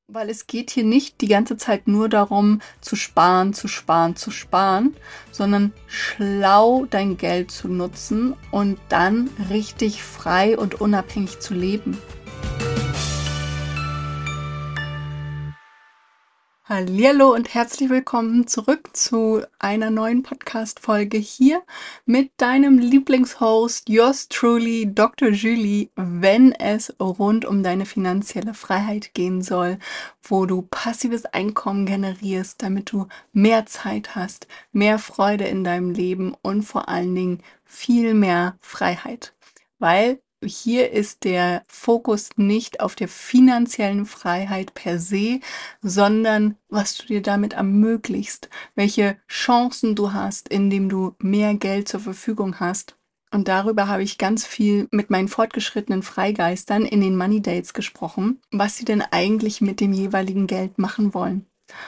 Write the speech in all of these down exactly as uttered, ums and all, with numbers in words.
Weil es geht hier nicht die ganze Zeit nur darum, zu sparen, zu sparen, zu sparen, sondern schlau dein Geld zu nutzen und dann richtig frei und unabhängig zu leben. Hallihallo und herzlich willkommen zurück zu einer neuen Podcast-Folge hier mit deinem Lieblingshost, yours truly, Doktor Julie, wenn es rund um deine finanzielle Freiheit gehen soll, wo du passives Einkommen generierst, damit du mehr Zeit hast, mehr Freude in deinem Leben und vor allen Dingen viel mehr Freiheit. Weil hier ist der Fokus nicht auf der finanziellen Freiheit per se, sondern was du dir damit ermöglichst, welche Chancen du hast, indem du mehr Geld zur Verfügung hast. Und darüber habe ich ganz viel mit meinen fortgeschrittenen Freigeistern in den Money Dates gesprochen, was sie denn eigentlich mit dem jeweiligen Geld machen wollen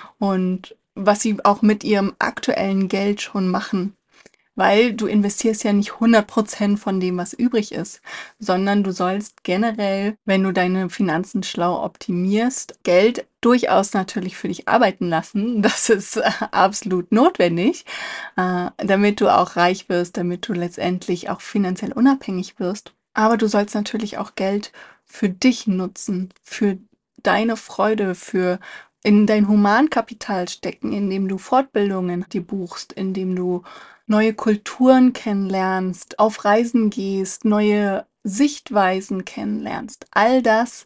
und was sie auch mit ihrem aktuellen Geld schon machen. Weil du investierst ja nicht hundert Prozent von dem, was übrig ist, sondern du sollst generell, wenn du deine Finanzen schlau optimierst, Geld durchaus natürlich für dich arbeiten lassen. Das ist äh, absolut notwendig, äh, damit du auch reich wirst, damit du letztendlich auch finanziell unabhängig wirst. Aber du sollst natürlich auch Geld für dich nutzen, für deine Freude, für in dein Humankapital stecken, indem du Fortbildungen dir buchst, indem du neue Kulturen kennenlernst, auf Reisen gehst, neue Sichtweisen kennenlernst. All das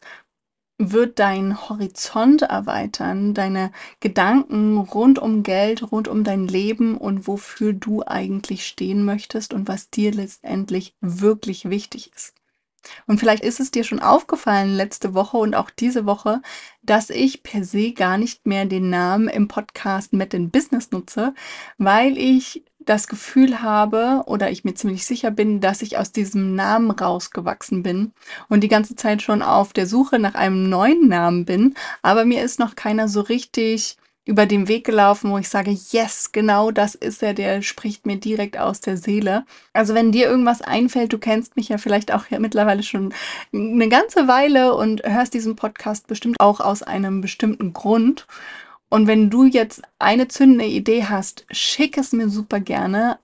wird deinen Horizont erweitern, deine Gedanken rund um Geld, rund um dein Leben und wofür du eigentlich stehen möchtest und was dir letztendlich wirklich wichtig ist. Und vielleicht ist es dir schon aufgefallen letzte Woche und auch diese Woche, dass ich per se gar nicht mehr den Namen im Podcast Met in Business nutze, weil ich das Gefühl habe oder ich mir ziemlich sicher bin, dass ich aus diesem Namen rausgewachsen bin und die ganze Zeit schon auf der Suche nach einem neuen Namen bin, aber mir ist noch keiner so richtig über den Weg gelaufen, wo ich sage, yes, genau das ist er, der spricht mir direkt aus der Seele. Also wenn dir irgendwas einfällt, du kennst mich ja vielleicht auch ja mittlerweile schon eine ganze Weile und hörst diesen Podcast bestimmt auch aus einem bestimmten Grund. Und wenn du jetzt eine zündende Idee hast, schick es mir super gerne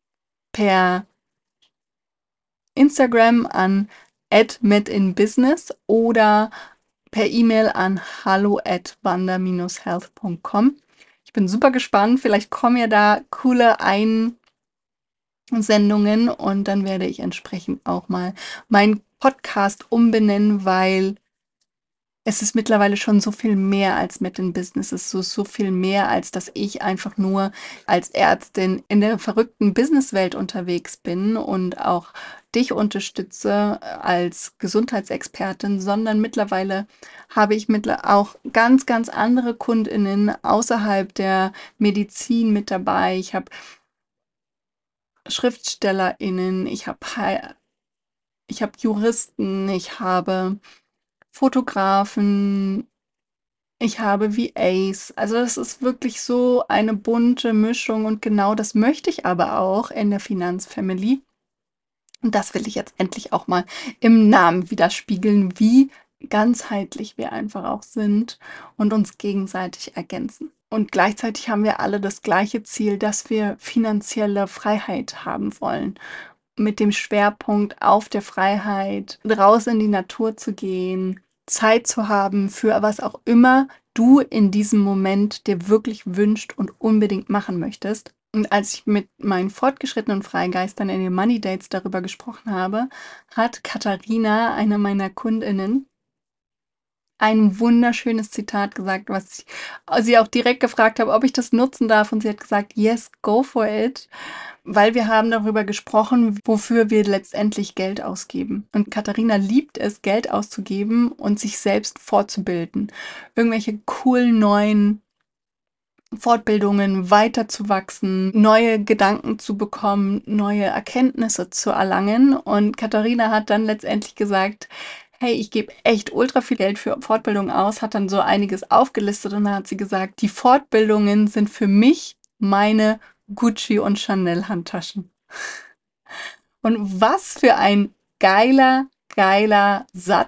per Instagram an at metinbusiness oder per E-Mail an hallo at wander dash health punkt com. Ich bin super gespannt. Vielleicht kommen ja da coole Einsendungen und dann werde ich entsprechend auch mal meinen Podcast umbenennen, weil es ist mittlerweile schon so viel mehr als Met in Business. Es ist so, so viel mehr, als dass ich einfach nur als Ärztin in der verrückten Businesswelt unterwegs bin und auch dich unterstütze als Gesundheitsexpertin, sondern mittlerweile habe ich mittler- auch ganz, ganz andere KundInnen außerhalb der Medizin mit dabei. Ich habe SchriftstellerInnen, ich habe Hei- ich habe Juristen, ich habe Fotografen, ich habe V As. Also das ist wirklich so eine bunte Mischung und genau das möchte ich aber auch in der Finanzfamily. Und das will ich jetzt endlich auch mal im Namen widerspiegeln, wie ganzheitlich wir einfach auch sind und uns gegenseitig ergänzen. Und gleichzeitig haben wir alle das gleiche Ziel, dass wir finanzielle Freiheit haben wollen. Mit dem Schwerpunkt auf der Freiheit, raus in die Natur zu gehen, Zeit zu haben für was auch immer du in diesem Moment dir wirklich wünscht und unbedingt machen möchtest. Und als ich mit meinen fortgeschrittenen Freigeistern in den Money Dates darüber gesprochen habe, hat Katharina, eine meiner KundInnen, ein wunderschönes Zitat gesagt, was ich sie auch direkt gefragt habe, ob ich das nutzen darf. Und sie hat gesagt, yes, go for it. Weil wir haben darüber gesprochen, wofür wir letztendlich Geld ausgeben. Und Katharina liebt es, Geld auszugeben und sich selbst fortzubilden. Irgendwelche coolen neuen Fortbildungen weiterzuwachsen, neue Gedanken zu bekommen, neue Erkenntnisse zu erlangen. Und Katharina hat dann letztendlich gesagt, hey, ich gebe echt ultra viel Geld für Fortbildungen aus, hat dann so einiges aufgelistet und dann hat sie gesagt, die Fortbildungen sind für mich meine Gucci und Chanel Handtaschen. Und was für ein geiler, geiler Satz.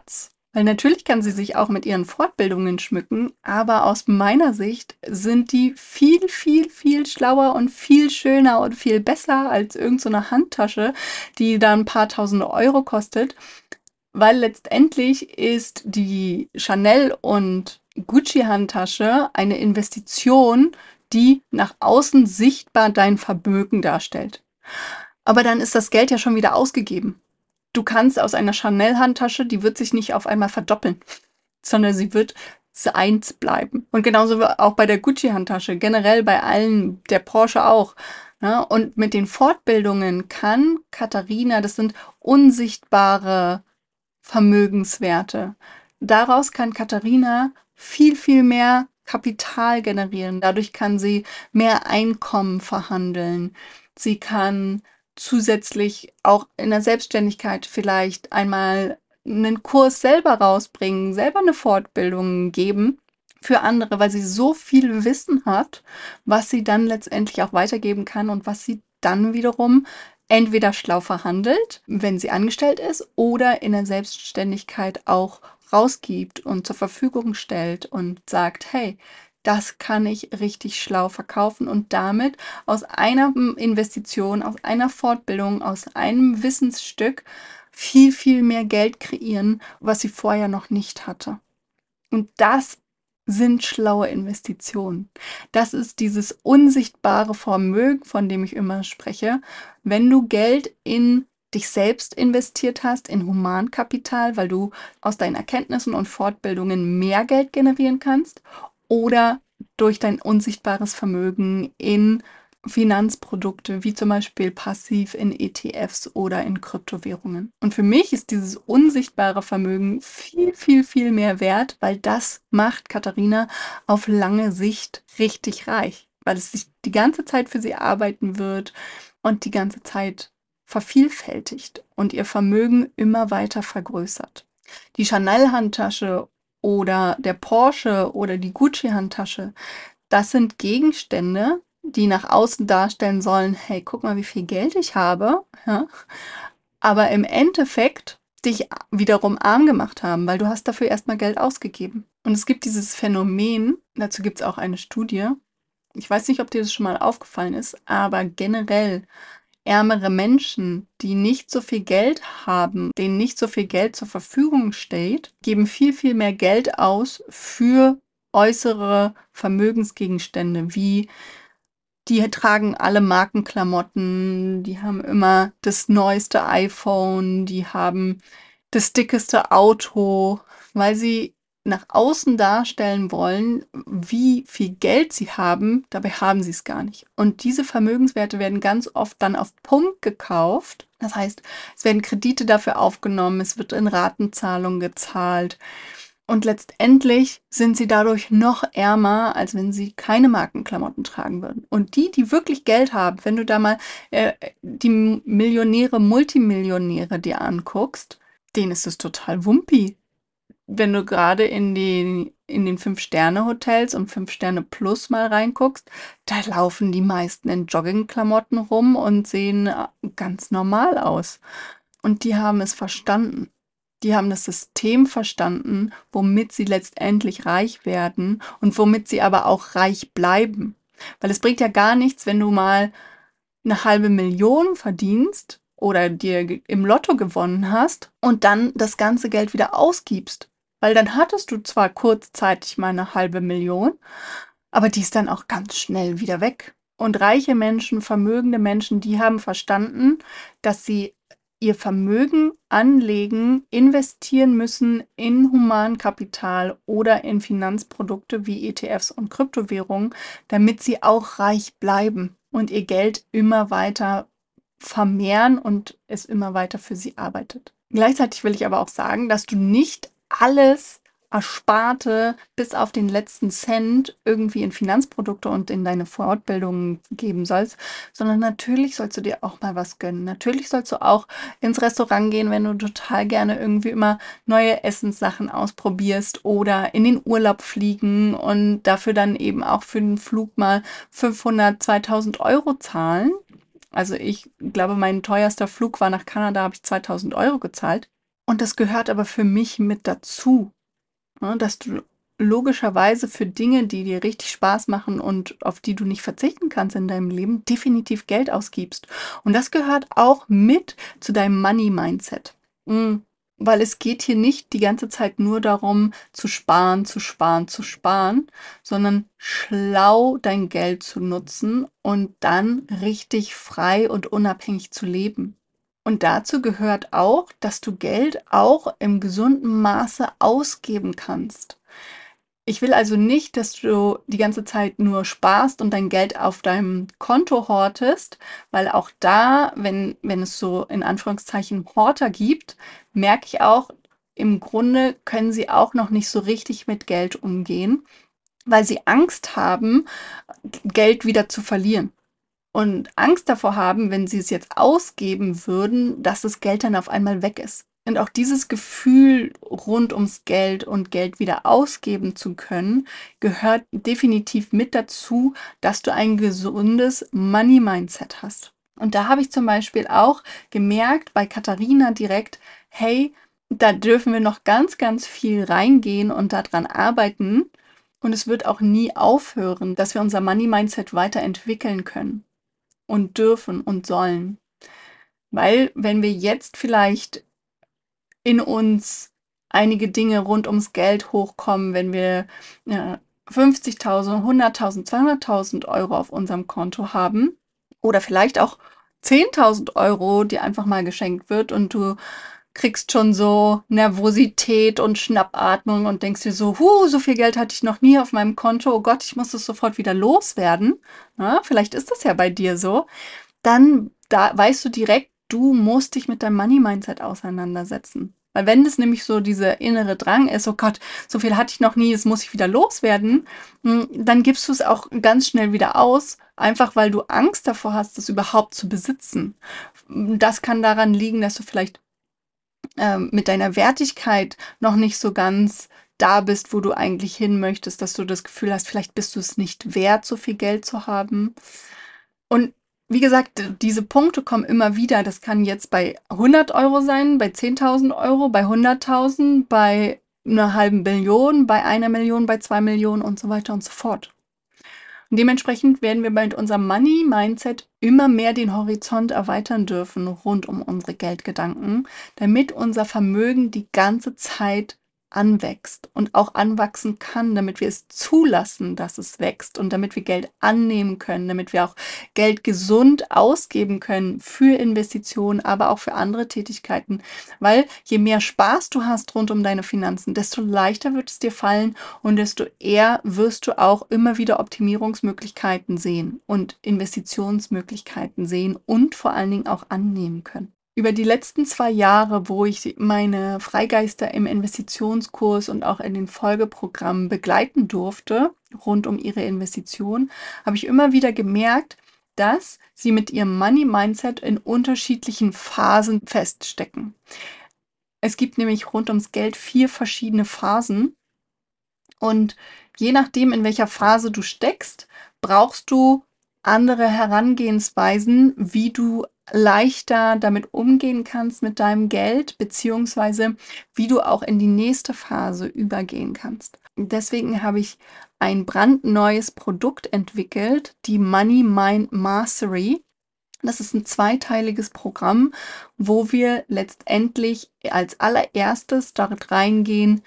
Weil natürlich kann sie sich auch mit ihren Fortbildungen schmücken, aber aus meiner Sicht sind die viel, viel, viel schlauer und viel schöner und viel besser als irgend so eine Handtasche, die da ein paar tausend Euro kostet. Weil letztendlich ist die Chanel und Gucci-Handtasche eine Investition, die nach außen sichtbar dein Vermögen darstellt. Aber dann ist das Geld ja schon wieder ausgegeben. Du kannst aus einer Chanel-Handtasche, die wird sich nicht auf einmal verdoppeln, sondern sie wird eins bleiben. Und genauso auch bei der Gucci-Handtasche, generell bei allen, der Porsche auch. Ja, und mit den Fortbildungen kann Katharina, das sind unsichtbare Vermögenswerte. Daraus kann Katharina viel, viel mehr Kapital generieren. Dadurch kann sie mehr Einkommen verhandeln. Sie kann zusätzlich auch in der Selbstständigkeit vielleicht einmal einen Kurs selber rausbringen, selber eine Fortbildung geben für andere, weil sie so viel Wissen hat, was sie dann letztendlich auch weitergeben kann und was sie dann wiederum entweder schlau verhandelt, wenn sie angestellt ist, oder in der Selbstständigkeit auch rausgibt und zur Verfügung stellt und sagt, hey, das kann ich richtig schlau verkaufen und damit aus einer Investition, aus einer Fortbildung, aus einem Wissensstück viel, viel mehr Geld kreieren, was sie vorher noch nicht hatte. Und das sind schlaue Investitionen. Das ist dieses unsichtbare Vermögen, von dem ich immer spreche. Wenn du Geld in dich selbst investiert hast, in Humankapital, weil du aus deinen Erkenntnissen und Fortbildungen mehr Geld generieren kannst, oder durch dein unsichtbares Vermögen in Finanzprodukte, wie zum Beispiel passiv in E T Fs oder in Kryptowährungen. Und für mich ist dieses unsichtbare Vermögen viel, viel, viel mehr wert, weil das macht Katharina auf lange Sicht richtig reich, weil es sich die ganze Zeit für sie arbeiten wird und die ganze Zeit vervielfältigt und ihr Vermögen immer weiter vergrößert. Die Chanel-Handtasche oder der Porsche oder die Gucci-Handtasche, das sind Gegenstände, die nach außen darstellen sollen, hey, guck mal, wie viel Geld ich habe, ja? Aber im Endeffekt dich wiederum arm gemacht haben, weil du hast dafür erstmal Geld ausgegeben. Und es gibt dieses Phänomen, dazu gibt es auch eine Studie, ich weiß nicht, ob dir das schon mal aufgefallen ist, aber generell ärmere Menschen, die nicht so viel Geld haben, denen nicht so viel Geld zur Verfügung steht, geben viel, viel mehr Geld aus für äußere Vermögensgegenstände, wie die tragen alle Markenklamotten, die haben immer das neueste iPhone, die haben das dickeste Auto, weil sie nach außen darstellen wollen, wie viel Geld sie haben, dabei haben sie es gar nicht. Und diese Vermögenswerte werden ganz oft dann auf Pump gekauft. Das heißt, es werden Kredite dafür aufgenommen, es wird in Ratenzahlung gezahlt. Und letztendlich sind sie dadurch noch ärmer, als wenn sie keine Markenklamotten tragen würden. Und die, die wirklich Geld haben, wenn du da mal äh, die Millionäre, Multimillionäre dir anguckst, denen ist es total wumpi. Wenn du gerade in die, in den Fünf-Sterne-Hotels und Fünf-Sterne-Plus mal reinguckst, da laufen die meisten in Joggingklamotten rum und sehen äh, ganz normal aus. Und die haben es verstanden. Die haben das System verstanden, womit sie letztendlich reich werden und womit sie aber auch reich bleiben. Weil es bringt ja gar nichts, wenn du mal eine halbe Million verdienst oder dir ge- im Lotto gewonnen hast und dann das ganze Geld wieder ausgibst. Weil dann hattest du zwar kurzzeitig mal eine halbe Million, aber die ist dann auch ganz schnell wieder weg. Und reiche Menschen, vermögende Menschen, die haben verstanden, dass sie ihr Vermögen anlegen, investieren müssen in Humankapital oder in Finanzprodukte wie E T Fs und Kryptowährungen, damit sie auch reich bleiben und ihr Geld immer weiter vermehren und es immer weiter für sie arbeitet. Gleichzeitig will ich aber auch sagen, dass du nicht alles Ersparte bis auf den letzten Cent irgendwie in Finanzprodukte und in deine Fortbildungen geben sollst, sondern natürlich sollst du dir auch mal was gönnen. Natürlich sollst du auch ins Restaurant gehen, wenn du total gerne irgendwie immer neue Essenssachen ausprobierst oder in den Urlaub fliegen und dafür dann eben auch für den Flug mal fünfhundert, zweitausend Euro zahlen. Also ich glaube, mein teuerster Flug war nach Kanada, habe ich zweitausend Euro gezahlt. Und das gehört aber für mich mit dazu, ne, dass du logischerweise für Dinge, die dir richtig Spaß machen und auf die du nicht verzichten kannst in deinem Leben, definitiv Geld ausgibst. Und das gehört auch mit zu deinem Money-Mindset. Mm, Weil es geht hier nicht die ganze Zeit nur darum, zu sparen, zu sparen, zu sparen, sondern schlau dein Geld zu nutzen und dann richtig frei und unabhängig zu leben. Und dazu gehört auch, dass du Geld auch im gesunden Maße ausgeben kannst. Ich will also nicht, dass du die ganze Zeit nur sparst und dein Geld auf deinem Konto hortest, weil auch da, wenn, wenn es so in Anführungszeichen Horter gibt, merke ich auch, im Grunde können sie auch noch nicht so richtig mit Geld umgehen, weil sie Angst haben, Geld wieder zu verlieren. Und Angst davor haben, wenn sie es jetzt ausgeben würden, dass das Geld dann auf einmal weg ist. Und auch dieses Gefühl rund ums Geld und Geld wieder ausgeben zu können, gehört definitiv mit dazu, dass du ein gesundes Money-Mindset hast. Und da habe ich zum Beispiel auch gemerkt bei Katharina direkt, hey, da dürfen wir noch ganz, ganz viel reingehen und daran arbeiten. Und es wird auch nie aufhören, dass wir unser Money-Mindset weiterentwickeln können und dürfen und sollen. Weil wenn wir jetzt vielleicht in uns einige Dinge rund ums Geld hochkommen, wenn wir ja, fünfzigtausend, hunderttausend, zweihunderttausend Euro auf unserem Konto haben oder vielleicht auch zehntausend Euro, die einfach mal geschenkt wird und du kriegst schon so Nervosität und Schnappatmung und denkst dir so, huh, so viel Geld hatte ich noch nie auf meinem Konto, oh Gott, ich muss das sofort wieder loswerden. Ja, vielleicht ist das ja bei dir so. Dann da weißt du direkt, du musst dich mit deinem Money-Mindset auseinandersetzen. Weil wenn das nämlich so dieser innere Drang ist, oh Gott, so viel hatte ich noch nie, das muss ich wieder loswerden, hm, dann gibst du es auch ganz schnell wieder aus, einfach weil du Angst davor hast, das überhaupt zu besitzen. Das kann daran liegen, dass du vielleicht ähm, mit deiner Wertigkeit noch nicht so ganz da bist, wo du eigentlich hin möchtest, dass du das Gefühl hast, vielleicht bist du es nicht wert, so viel Geld zu haben. Und wie gesagt, diese Punkte kommen immer wieder. Das kann jetzt bei hundert Euro sein, bei zehntausend Euro, bei hunderttausend, bei einer halben Million, bei einer Million, bei zwei Millionen und so weiter und so fort. Und dementsprechend werden wir mit unserem Money-Mindset immer mehr den Horizont erweitern dürfen rund um unsere Geldgedanken, damit unser Vermögen die ganze Zeit anwächst und auch anwachsen kann, damit wir es zulassen, dass es wächst und damit wir Geld annehmen können, damit wir auch Geld gesund ausgeben können für Investitionen, aber auch für andere Tätigkeiten. Weil je mehr Spaß du hast rund um deine Finanzen, desto leichter wird es dir fallen und desto eher wirst du auch immer wieder Optimierungsmöglichkeiten sehen und Investitionsmöglichkeiten sehen und vor allen Dingen auch annehmen können. Über die letzten zwei Jahre, wo ich meine Freigeister im Investitionskurs und auch in den Folgeprogrammen begleiten durfte, rund um ihre Investition, habe ich immer wieder gemerkt, dass sie mit ihrem Money-Mindset in unterschiedlichen Phasen feststecken. Es gibt nämlich rund ums Geld vier verschiedene Phasen. Und je nachdem, in welcher Phase du steckst, brauchst du andere Herangehensweisen, wie du leichter damit umgehen kannst mit deinem Geld, beziehungsweise wie du auch in die nächste Phase übergehen kannst. Deswegen habe ich ein brandneues Produkt entwickelt, die Money Mind Mastery. Das ist ein zweiteiliges Programm, wo wir letztendlich als allererstes dort reingehen,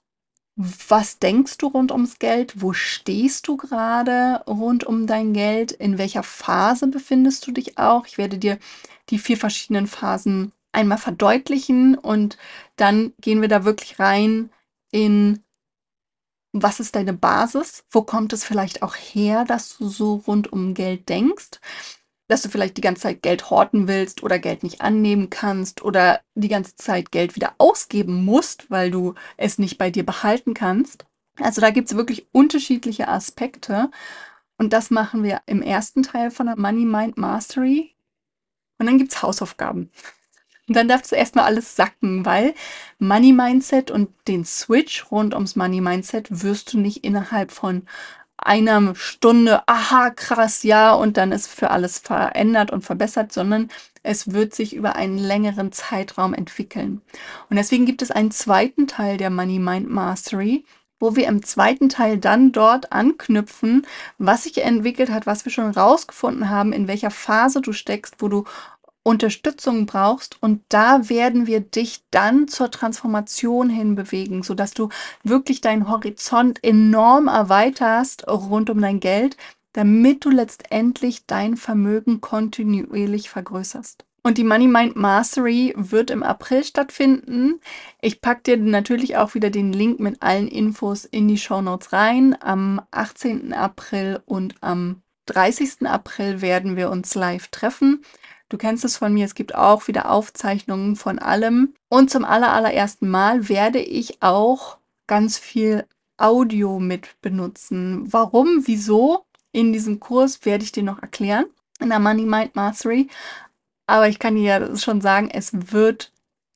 was denkst du rund ums Geld? Wo stehst du gerade rund um dein Geld? In welcher Phase befindest du dich auch? Ich werde dir die vier verschiedenen Phasen einmal verdeutlichen und dann gehen wir da wirklich rein in, was ist deine Basis? Wo kommt es vielleicht auch her, dass du so rund um Geld denkst? Dass du vielleicht die ganze Zeit Geld horten willst oder Geld nicht annehmen kannst oder die ganze Zeit Geld wieder ausgeben musst, weil du es nicht bei dir behalten kannst. Also da gibt es wirklich unterschiedliche Aspekte und das machen wir im ersten Teil von der Money Mind Mastery und dann gibt es Hausaufgaben. Und dann darfst du erstmal alles sacken, weil Money Mindset und den Switch rund ums Money Mindset wirst du nicht innerhalb von einer Stunde, aha, krass, ja, und dann ist für alles verändert und verbessert, sondern Es wird sich über einen längeren Zeitraum entwickeln. Und deswegen gibt es einen zweiten Teil der Money Mind Mastery, wo wir im zweiten Teil dann dort anknüpfen, was sich entwickelt hat, was wir schon rausgefunden haben, in welcher Phase du steckst, wo du Unterstützung brauchst. Und da werden wir dich dann zur Transformation hinbewegen, sodass du wirklich deinen Horizont enorm erweiterst rund um dein Geld, damit du letztendlich dein Vermögen kontinuierlich vergrößerst. Und die Money Mind Mastery wird im April stattfinden. Ich packe dir natürlich auch wieder den Link mit allen Infos in die Shownotes rein. Am achtzehnten April und am dreißigsten April werden wir uns live treffen. Du kennst es von mir, es gibt auch wieder Aufzeichnungen von allem. Und zum allerallerersten Mal werde ich auch ganz viel Audio mit benutzen. Warum, wieso? In diesem Kurs werde ich dir noch erklären, in der Money Mind Mastery. Aber ich kann dir ja schon sagen, es wird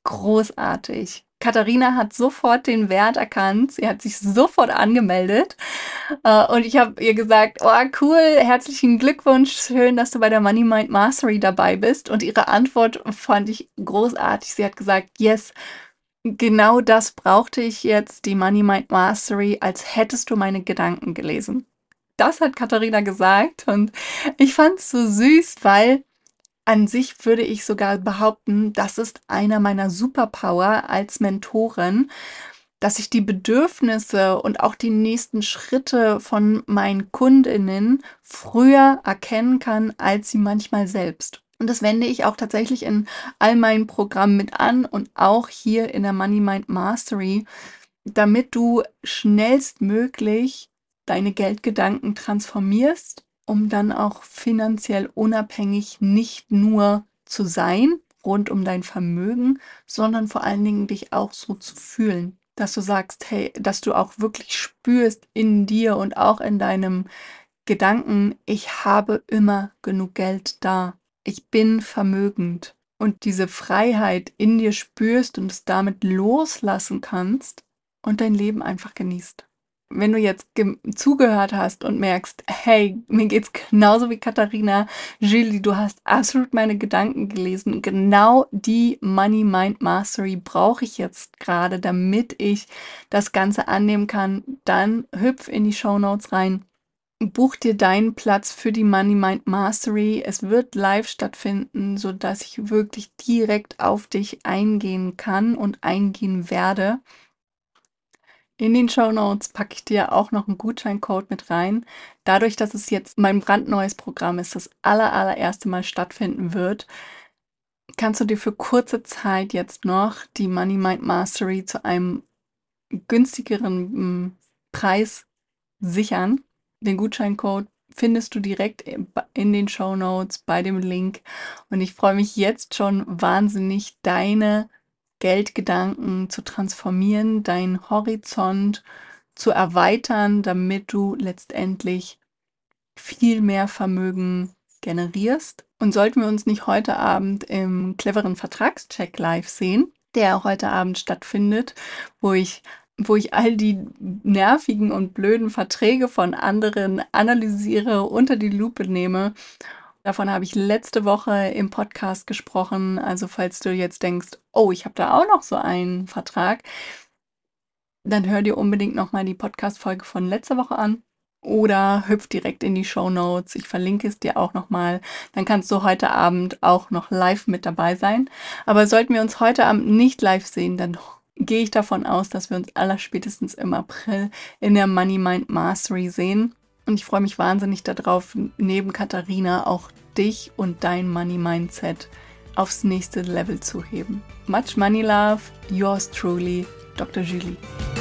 großartig. Katharina hat sofort den Wert erkannt. Sie hat sich sofort angemeldet. Äh, und ich habe ihr gesagt, oh cool, herzlichen Glückwunsch, schön, dass du bei der Money Mind Mastery dabei bist. Und ihre Antwort fand ich großartig. Sie hat gesagt, yes, genau das brauchte ich jetzt, die Money Mind Mastery, als hättest du meine Gedanken gelesen. Das hat Katharina gesagt und ich fand es so süß, weil an sich würde ich sogar behaupten, das ist einer meiner Superpower als Mentorin, dass ich die Bedürfnisse und auch die nächsten Schritte von meinen Kundinnen früher erkennen kann, als sie manchmal selbst. Und das wende ich auch tatsächlich in all meinen Programmen mit an und auch hier in der Money Mind Mastery, damit du schnellstmöglich deine Geldgedanken transformierst, um dann auch finanziell unabhängig nicht nur zu sein rund um dein Vermögen, sondern vor allen Dingen dich auch so zu fühlen, dass du sagst, hey, dass du auch wirklich spürst in dir und auch in deinem Gedanken, ich habe immer genug Geld da, ich bin vermögend und diese Freiheit in dir spürst und es damit loslassen kannst und dein Leben einfach genießt. Wenn du jetzt zugehört hast und merkst, hey, mir geht's genauso wie Katharina, Julie, du hast absolut meine Gedanken gelesen. Genau die Money Mind Mastery brauche ich jetzt gerade, damit ich das Ganze annehmen kann. Dann hüpf in die Shownotes rein. Buch dir deinen Platz für die Money Mind Mastery. Es wird live stattfinden, sodass ich wirklich direkt auf dich eingehen kann und eingehen werde. In den Shownotes packe ich dir auch noch einen Gutscheincode mit rein. Dadurch, dass es jetzt mein brandneues Programm ist, das aller, allererste Mal stattfinden wird, kannst du dir für kurze Zeit jetzt noch die Money Mind Mastery zu einem günstigeren m, Preis sichern. Den Gutscheincode findest du direkt in den Shownotes bei dem Link. Und ich freue mich jetzt schon wahnsinnig, deine Geldgedanken zu transformieren, deinen Horizont zu erweitern, damit du letztendlich viel mehr Vermögen generierst. Und sollten wir uns nicht heute Abend im cleveren Vertragscheck live sehen, der auch heute Abend stattfindet, wo ich wo ich all die nervigen und blöden Verträge von anderen analysiere, unter die Lupe nehme. Davon habe ich letzte Woche im Podcast gesprochen. Also falls du jetzt denkst, oh, ich habe da auch noch so einen Vertrag, dann hör dir unbedingt nochmal die Podcast-Folge von letzter Woche an oder hüpf direkt in die Shownotes. Ich verlinke es dir auch nochmal. Dann kannst du heute Abend auch noch live mit dabei sein. Aber sollten wir uns heute Abend nicht live sehen, dann gehe ich davon aus, dass wir uns allerspätestens im April in der Money Mind Mastery sehen. Und ich freue mich wahnsinnig darauf, neben Katharina auch dich und dein Money Mindset aufs nächste Level zu heben. Much Money Love, yours truly, Doktor Julie.